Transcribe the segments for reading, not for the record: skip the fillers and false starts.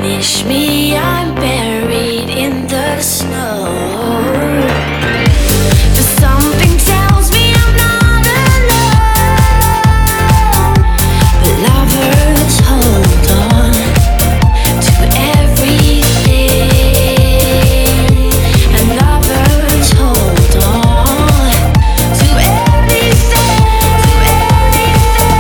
Finish me, I'm buried in the snow. But something tells me I'm not alone. But lovers hold on to everything, and lovers hold on to everything, to everything.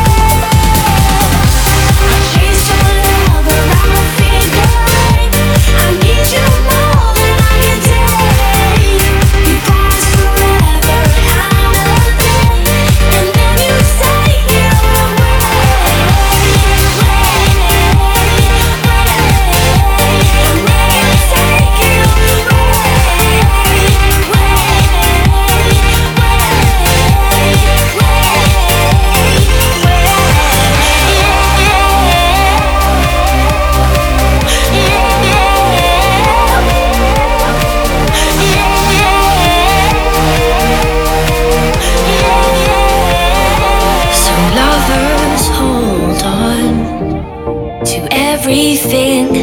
I chase your love around my finger. I need you more than I can take. You promise forever and a day, and then you take it away. So lovers hold on to everything.